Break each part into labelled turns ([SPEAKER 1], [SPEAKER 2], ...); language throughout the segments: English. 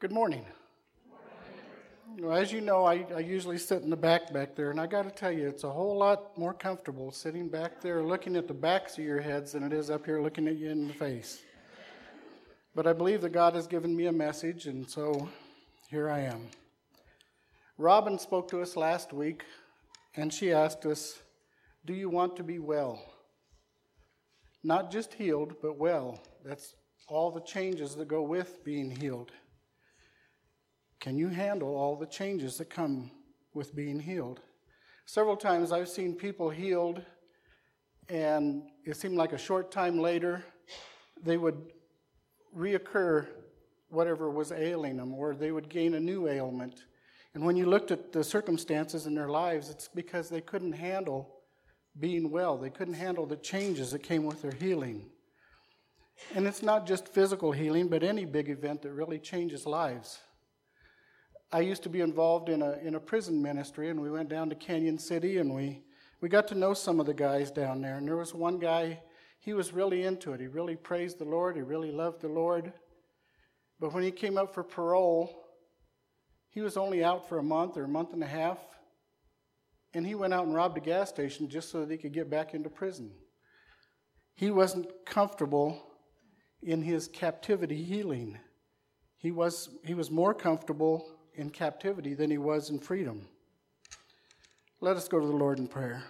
[SPEAKER 1] Good morning. Well, as you know, I usually sit in the back there, and I got to tell you, it's a whole lot more comfortable sitting back there looking at the backs of your heads than it is up here looking at you in the face. But I believe that God has given me a message, and so here I am. Robin spoke to us last week, and she asked us, do you want to be well? Not just healed, but well. That's all the changes that go with being healed. Can you handle all the changes that come with being healed? Several times I've seen people healed, and it seemed like a short time later, they would reoccur whatever was ailing them, or they would gain a new ailment. And when you looked at the circumstances in their lives, it's because they couldn't handle being well. They couldn't handle the changes that came with their healing. And it's not just physical healing, but any big event that really changes lives. I used to be involved in a prison ministry, and we went down to Canyon City, and we got to know some of the guys down there. And there was one guy, he was really into it. He really praised the Lord. He really loved the Lord. But when he came up for parole, he was only out for a month or a month and a half, and he went out and robbed a gas station just so that he could get back into prison. He wasn't comfortable in his captivity healing. He was more comfortable in captivity than he was in freedom. Let us go to the Lord in prayer.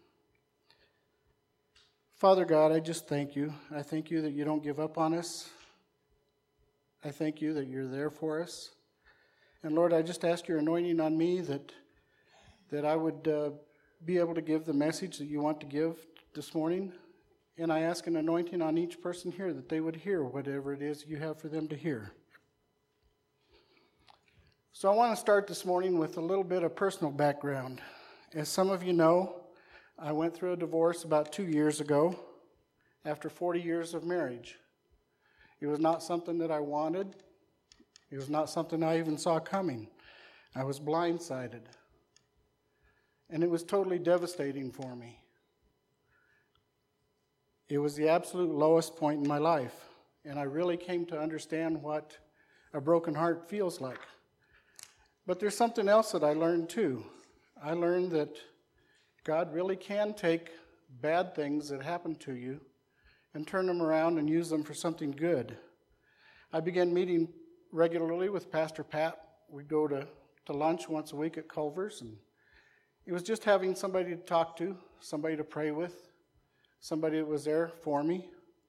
[SPEAKER 1] Father God, I just thank you. I thank you that you don't give up on us. I thank you that you're there for us. And Lord, I just ask your anointing on me that I would be able to give the message that you want to give this morning. And I ask an anointing on each person here that they would hear whatever it is you have for them to hear. So I want to start this morning with a little bit of personal background. As some of you know, I went through a divorce about 2 years ago after 40 years of marriage. It was not something that I wanted. It was not something I even saw coming. I was blindsided. And it was totally devastating for me. It was the absolute lowest point in my life. And I really came to understand what a broken heart feels like. But there's something else that I learned too. I learned that God really can take bad things that happen to you and turn them around and use them for something good. I began meeting regularly with Pastor Pat. We'd go to lunch once a week at Culver's, and it was just having somebody to talk to, somebody to pray with, somebody that was there for me.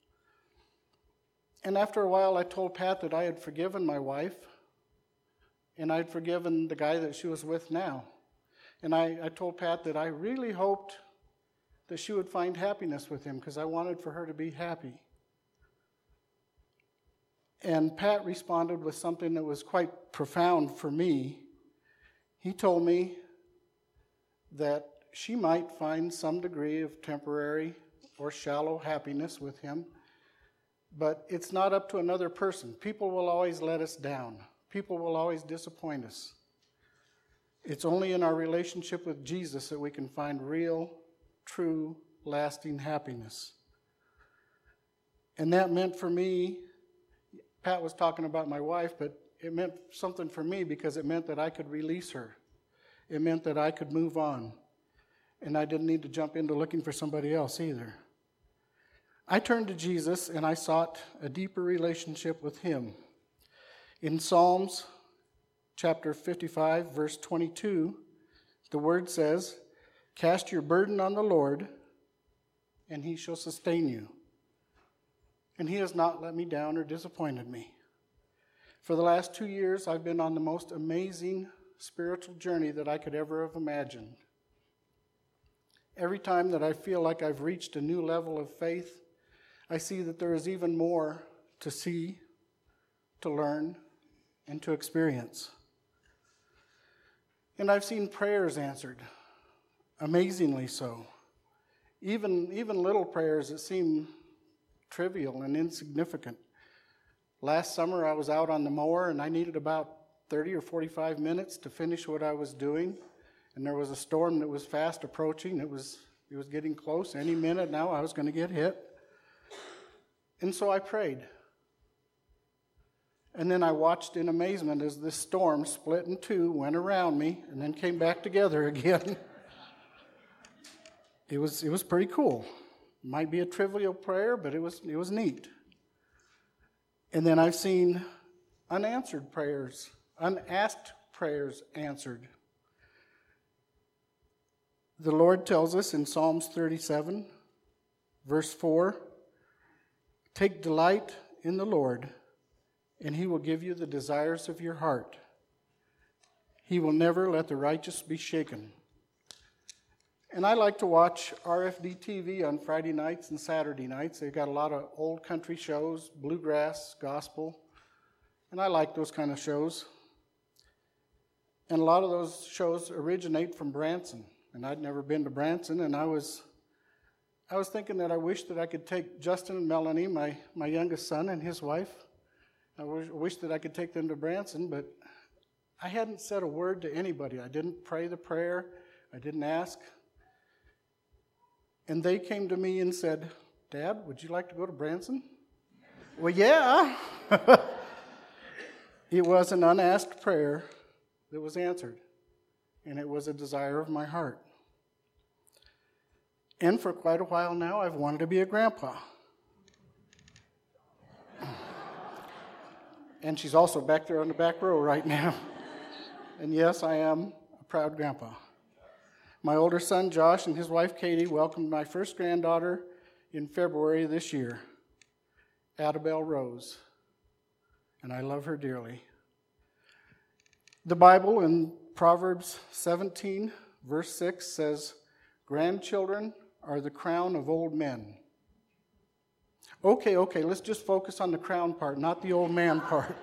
[SPEAKER 1] And after a while, I told Pat that I had forgiven my wife, and I'd forgiven the guy that she was with now. And I told Pat that I really hoped that she would find happiness with him because I wanted for her to be happy. And Pat responded with something that was quite profound for me. He told me that she might find some degree of temporary or shallow happiness with him, but it's not up to another person. People will always let us down. People will always disappoint us. It's only in our relationship with Jesus that we can find real, true, lasting happiness. And that meant for me, Pat was talking about my wife, but it meant something for me because it meant that I could release her. It meant that I could move on. And I didn't need to jump into looking for somebody else either. I turned to Jesus and I sought a deeper relationship with him. In Psalms chapter 55, verse 22, the word says, "Cast your burden on the Lord, and he shall sustain you." And he has not let me down or disappointed me. For the last 2 years, I've been on the most amazing spiritual journey that I could ever have imagined. Every time that I feel like I've reached a new level of faith, I see that there is even more to see, to learn, and to experience. And I've seen prayers answered, amazingly so. Even little prayers that seem trivial and insignificant. Last summer I was out on the mower and I needed about 30 or 45 minutes to finish what I was doing. And there was a storm that was fast approaching. It was getting close. Any minute now I was going to get hit. And so I prayed. And then I watched in amazement as this storm split in two, went around me, and then came back together again. It was pretty cool. Might be a trivial prayer, but it was neat. And then I've seen unanswered prayers, unasked prayers answered. The Lord tells us in Psalms 37, verse 4, "Take delight in the Lord, and he will give you the desires of your heart. He will never let the righteous be shaken." And I like to watch RFD TV on Friday nights and Saturday nights. They've got a lot of old country shows, bluegrass, gospel, and I like those kind of shows. And a lot of those shows originate from Branson, and I'd never been to Branson, and I was thinking that I wish that I could take Justin and Melanie, my youngest son and his wife. I wish that I could take them to Branson, but I hadn't said a word to anybody. I didn't pray the prayer. I didn't ask. And they came to me and said, "Dad, would you like to go to Branson?" Well, yeah. It was an unasked prayer that was answered, and it was a desire of my heart. And for quite a while now, I've wanted to be a grandpa. And she's also back there on the back row right now. And yes, I am a proud grandpa. My older son, Josh, and his wife, Katie, welcomed my first granddaughter in February this year, Adabelle Rose. And I love her dearly. The Bible in Proverbs 17, verse 6 says, "Grandchildren are the crown of old men." Okay, let's just focus on the crown part, not the old man part.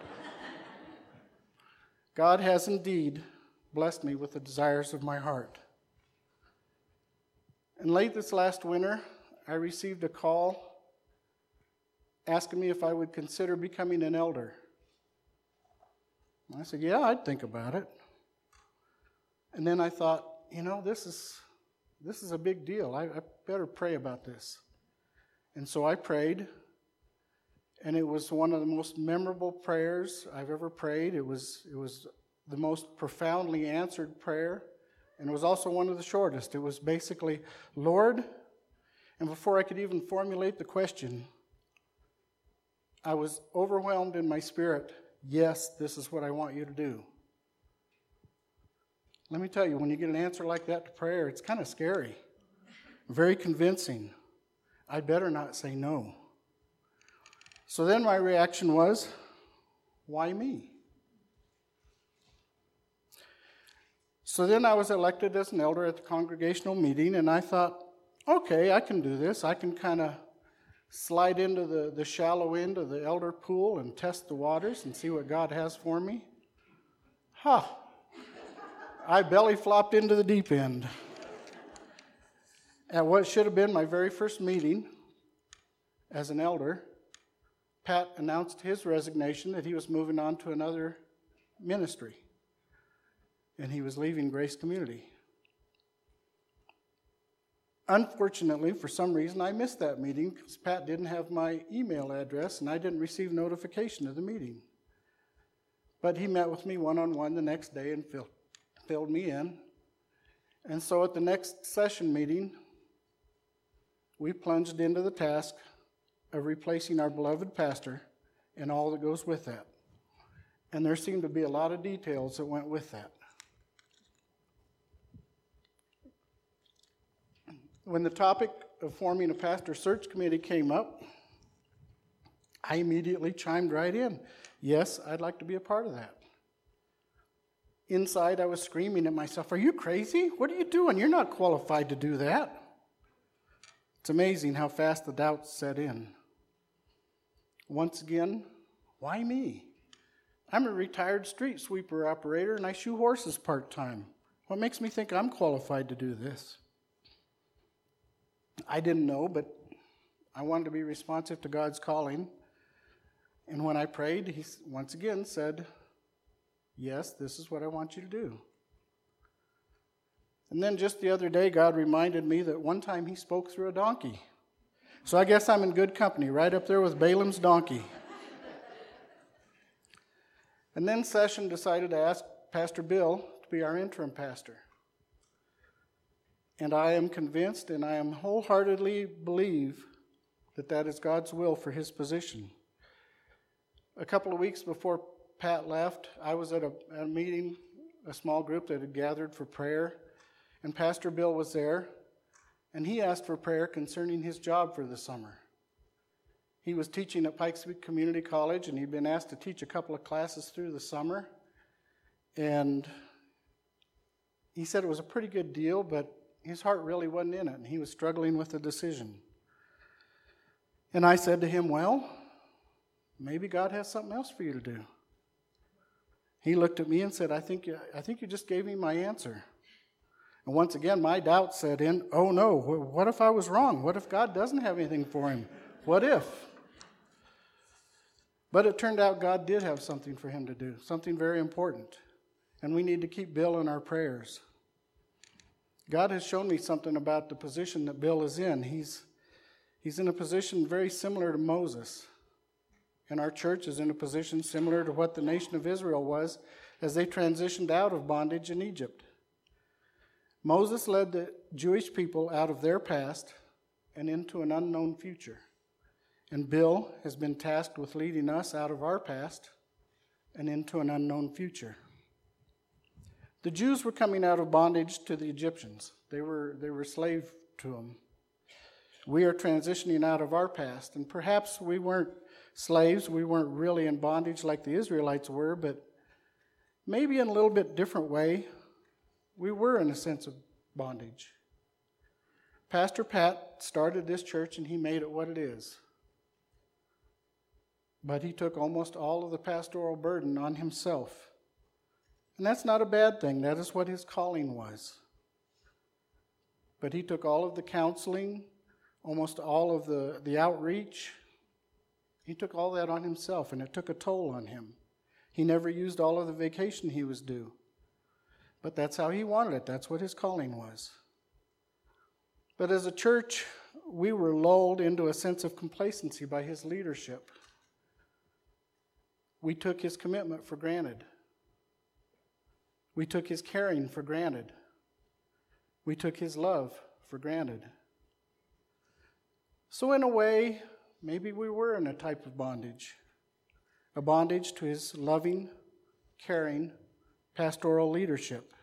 [SPEAKER 1] God has indeed blessed me with the desires of my heart. And late this last winter, I received a call asking me if I would consider becoming an elder. I said, yeah, I'd think about it. And then I thought, this is a big deal. I better pray about this. And so I prayed, and it was one of the most memorable prayers I've ever prayed. It was the most profoundly answered prayer, and it was also one of the shortest. It was basically, "Lord," and before I could even formulate the question, I was overwhelmed in my spirit. "Yes, this is what I want you to do." Let me tell you, when you get an answer like that to prayer, it's kind of scary, very convincing. I better not say no. So then my reaction was, why me? So then I was elected as an elder at the congregational meeting, and I thought, okay, I can do this. I can kind of slide into the shallow end of the elder pool and test the waters and see what God has for me. I belly flopped into the deep end. At what should have been my very first meeting as an elder, Pat announced his resignation, that he was moving on to another ministry, and he was leaving Grace Community. Unfortunately, for some reason, I missed that meeting because Pat didn't have my email address, and I didn't receive notification of the meeting. But he met with me one-on-one the next day and filled me in. And so at the next session meeting, we plunged into the task of replacing our beloved pastor and all that goes with that. And there seemed to be a lot of details that went with that. When the topic of forming a pastor search committee came up, I immediately chimed right in. Yes, I'd like to be a part of that. Inside, I was screaming at myself, "Are you crazy? What are you doing? You're not qualified to do that." It's amazing how fast the doubts set in. Once again, why me? I'm a retired street sweeper operator, and I shoe horses part-time. What makes me think I'm qualified to do this? I didn't know, but I wanted to be responsive to God's calling. And when I prayed, he once again said, "Yes, this is what I want you to do." And then just the other day, God reminded me that one time he spoke through a donkey. So I guess I'm in good company, right up there with Balaam's donkey. And then Session decided to ask Pastor Bill to be our interim pastor. And I am convinced and I am wholeheartedly believe that that is God's will for his position. A couple of weeks before Pat left, I was at a meeting, a small group that had gathered for prayer, and Pastor Bill was there, and he asked for prayer concerning his job for the summer. He was teaching at Pikes Peak Community College, and he'd been asked to teach a couple of classes through the summer, and he said it was a pretty good deal, but his heart really wasn't in it, and he was struggling with the decision. And I said to him, well, maybe God has something else for you to do. He looked at me and said, I think you just gave me my answer. And once again, my doubt set in, oh no, what if I was wrong? What if God doesn't have anything for him? What if? But it turned out God did have something for him to do, something very important. And we need to keep Bill in our prayers. God has shown me something about the position that Bill is in. He's in a position very similar to Moses. And our church is in a position similar to what the nation of Israel was as they transitioned out of bondage in Egypt. Moses led the Jewish people out of their past and into an unknown future. And Bill has been tasked with leading us out of our past and into an unknown future. The Jews were coming out of bondage to the Egyptians. They were slave to them. We are transitioning out of our past, and perhaps we weren't slaves, we weren't really in bondage like the Israelites were, but maybe in a little bit different way, we were in a sense of bondage. Pastor Pat started this church and he made it what it is. But he took almost all of the pastoral burden on himself. And that's not a bad thing. That is what his calling was. But he took all of the counseling, almost all of the outreach. He took all that on himself, and it took a toll on him. He never used all of the vacation he was due. But that's how he wanted it. That's what his calling was. But as a church, we were lulled into a sense of complacency by his leadership. We took his commitment for granted. We took his caring for granted. We took his love for granted. So in a way, maybe we were in a type of bondage. A bondage to his loving, caring, pastoral leadership.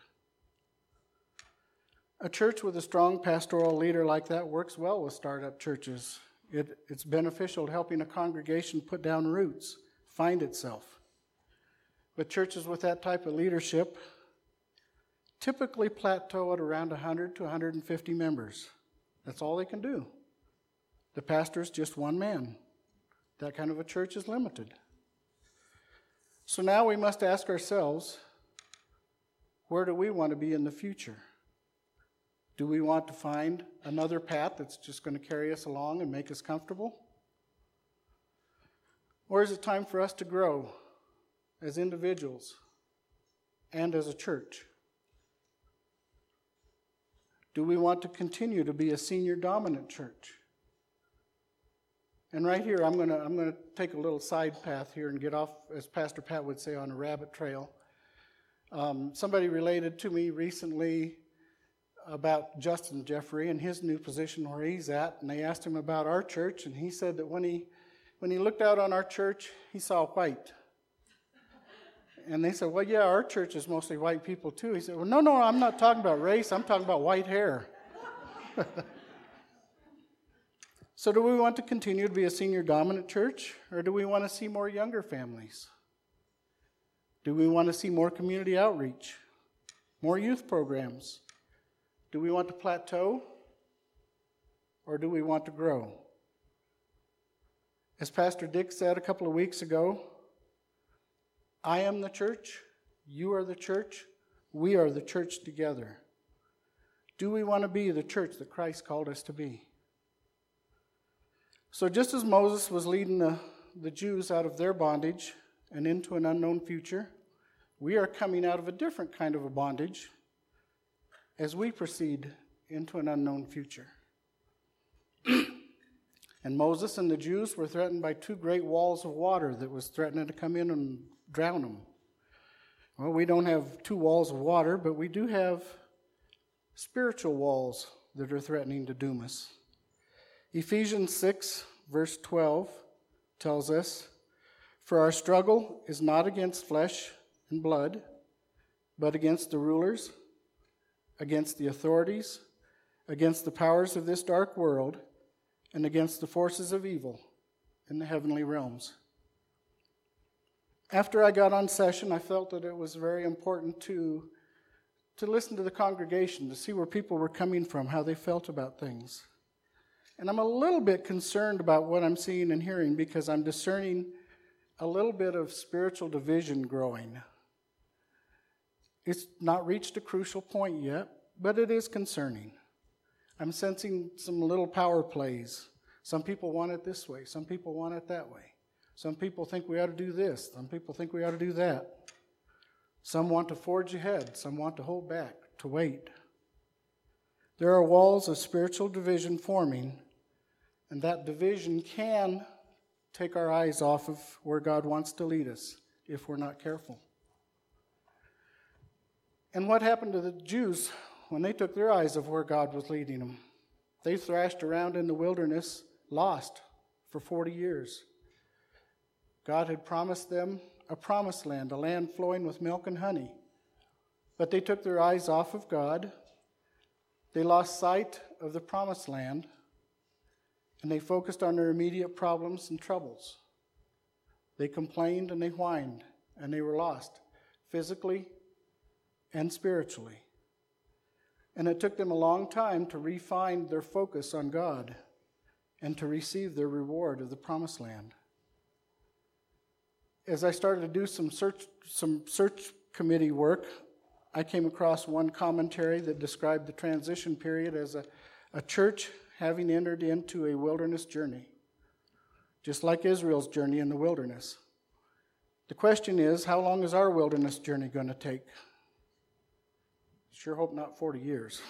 [SPEAKER 1] A church with a strong pastoral leader like that works well with startup churches. It's beneficial to helping a congregation put down roots, find itself. But churches with that type of leadership typically plateau at around 100 to 150 members. That's all they can do. The pastor is just one man. That kind of a church is limited. So now we must ask ourselves, where do we want to be in the future? Do we want to find another path that's just going to carry us along and make us comfortable? Or is it time for us to grow as individuals and as a church? Do we want to continue to be a senior dominant church? And right here, I'm going to take a little side path here and get off, as Pastor Pat would say, on a rabbit trail. Somebody related to me recently about Justin Jeffrey and his new position where he's at, and they asked him about our church, and he said that when he looked out on our church, he saw white. And they said, well, yeah, our church is mostly white people too. He said, well, no, I'm not talking about race, I'm talking about white hair. So do we want to continue to be a senior dominant church, or do we want to see more younger families? Do we want to see more community outreach, more youth programs? Do we want to plateau, or do we want to grow? As Pastor Dick said a couple of weeks ago, I am the church, you are the church, we are the church together. Do we want to be the church that Christ called us to be? So just as Moses was leading the Jews out of their bondage and into an unknown future, we are coming out of a different kind of a bondage as we proceed into an unknown future. And Moses and the Jews were threatened by two great walls of water that was threatening to come in and drown them. Well, we don't have 2 walls of water, but we do have spiritual walls that are threatening to doom us. Ephesians 6, verse 12 tells us, "For our struggle is not against flesh and blood, but against the rulers, against the authorities, against the powers of this dark world, and against the forces of evil in the heavenly realms." After I got on session, I felt that it was very important to listen to the congregation, to see where people were coming from, how they felt about things. And I'm a little bit concerned about what I'm seeing and hearing because I'm discerning a little bit of spiritual division growing. It's not reached a crucial point yet, but it is concerning. I'm sensing some little power plays. Some people want it this way. Some people want it that way. Some people think we ought to do this. Some people think we ought to do that. Some want to forge ahead. Some want to hold back, to wait. There are walls of spiritual division forming, and that division can take our eyes off of where God wants to lead us if we're not careful. And what happened to the Jews when they took their eyes off where God was leading them? They thrashed around in the wilderness, lost for 40 years. God had promised them a promised land, a land flowing with milk and honey. But they took their eyes off of God. They lost sight of the promised land, and they focused on their immediate problems and troubles. They complained and they whined, and they were lost, physically and spiritually. And it took them a long time to refine their focus on God and to receive their reward of the promised land. As I started to do some search committee work, I came across one commentary that described the transition period as a church having entered into a wilderness journey, just like Israel's journey in the wilderness. The question is, how long is our wilderness journey going to take? Sure hope not 40 years.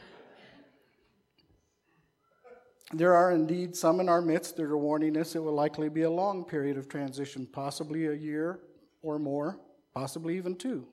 [SPEAKER 1] There are indeed some in our midst that are warning us it will likely be a long period of transition, possibly a year or more, possibly even 2.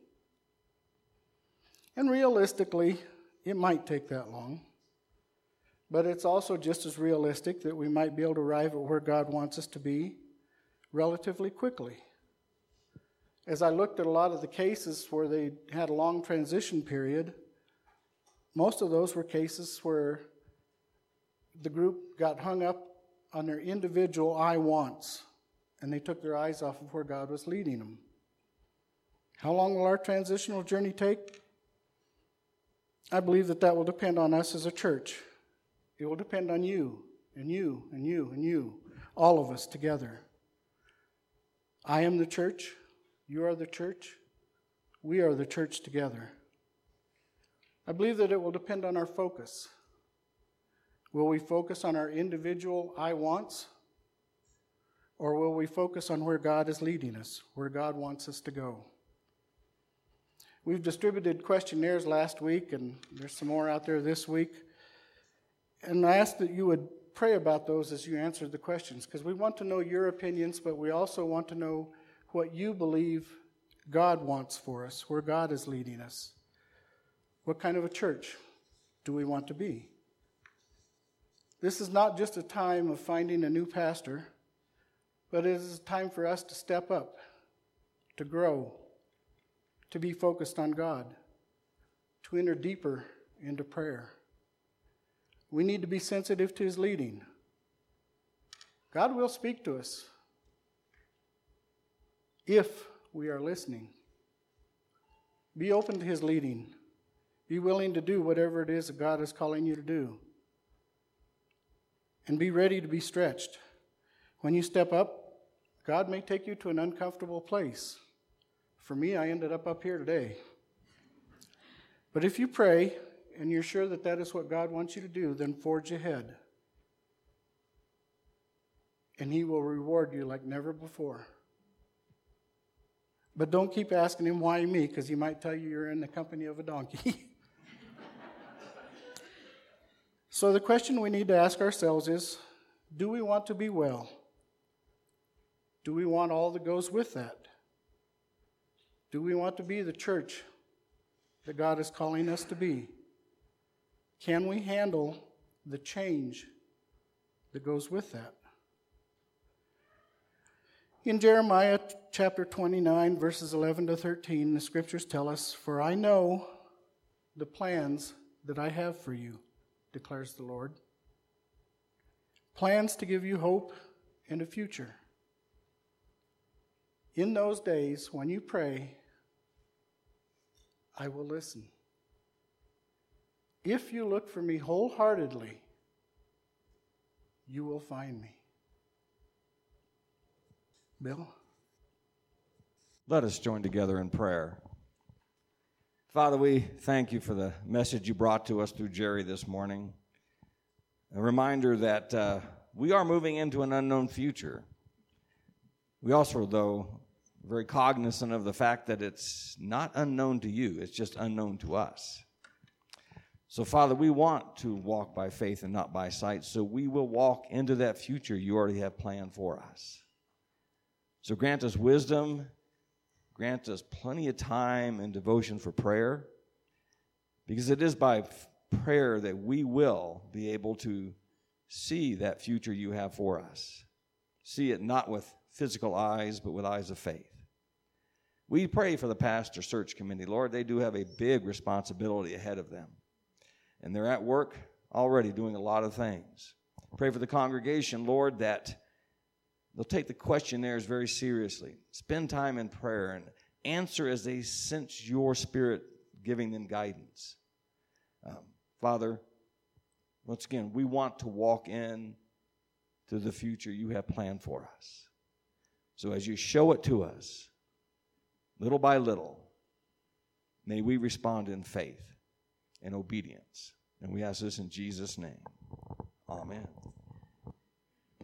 [SPEAKER 1] And realistically, it might take that long. But it's also just as realistic that we might be able to arrive at where God wants us to be relatively quickly. As I looked at a lot of the cases where they had a long transition period, most of those were cases where the group got hung up on their individual I wants, and they took their eyes off of where God was leading them. How long will our transitional journey take? I believe that will depend on us as a church. It will depend on you, and you, and you, and you, all of us together. I am the church. You are the church. We are the church together. I believe that it will depend on our focus. Will we focus on our individual I wants? Or will we focus on where God is leading us, where God wants us to go? We've distributed questionnaires last week, and there's some more out there this week. And I ask that you would pray about those as you answer the questions, because we want to know your opinions, but we also want to know what you believe God wants for us, where God is leading us. What kind of a church do we want to be? This is not just a time of finding a new pastor, but it is a time for us to step up, to grow, to be focused on God, to enter deeper into prayer. We need to be sensitive to His leading. God will speak to us if we are listening. Be open to His leading. Be willing to do whatever it is that God is calling you to do. And be ready to be stretched. When you step up, God may take you to an uncomfortable place. For me, I ended up here today. But if you pray and you're sure that that is what God wants you to do, then forge ahead. And He will reward you like never before. But don't keep asking Him, why me? Because He might tell you you're in the company of a donkey. So the question we need to ask ourselves is, do we want to be well? Do we want all that goes with that? Do we want to be the church that God is calling us to be? Can we handle the change that goes with that? In Jeremiah chapter 29, verses 11 to 13, the scriptures tell us, "For I know the plans that I have for you, declares the Lord. Plans to give you hope and a future. In those days, when you pray, I will listen. If you look for me wholeheartedly, you will find me." Bill?
[SPEAKER 2] Let us join together in prayer. Father, we thank you for the message you brought to us through Jerry this morning. A reminder that we are moving into an unknown future. We also, though, are very cognizant of the fact that it's not unknown to you, it's just unknown to us. So, Father, we want to walk by faith and not by sight, so we will walk into that future you already have planned for us. So grant us wisdom, grant us plenty of time and devotion for prayer, because it is by prayer that we will be able to see that future you have for us. See it not with physical eyes, but with eyes of faith. We pray for the pastor search committee. Lord, they do have a big responsibility ahead of them, and they're at work already doing a lot of things. Pray for the congregation, Lord, that they'll take the questionnaires very seriously. Spend time in prayer and answer as they sense your Spirit giving them guidance. Father, once again, we want to walk in to the future you have planned for us. So as you show it to us, little by little, may we respond in faith and obedience. And we ask this in Jesus' name. Amen.